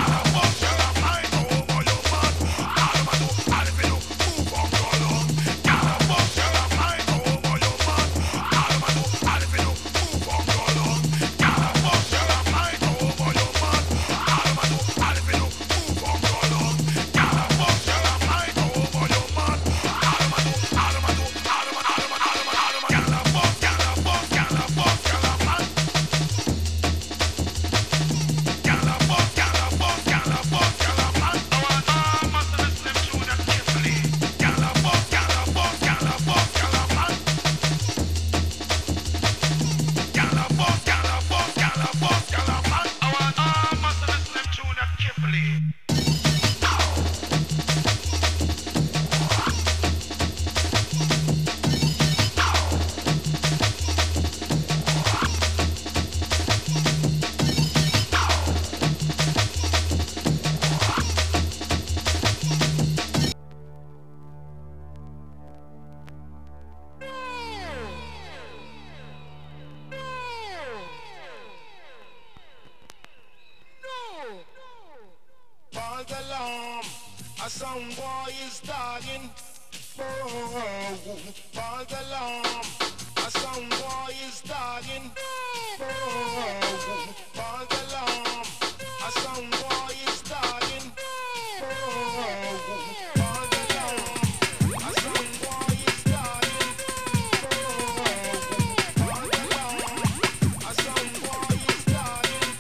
False alarm, a some boy is dying. Oh, false alarm, a some boy is dying. Oh, false alarm, a some boy is dying. Oh, false alarm, a some boy is dying. Oh, false alarm, a some boy is dying.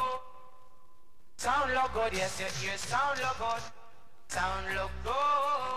Sound look good, yes, your ears sound look good. Sound look good.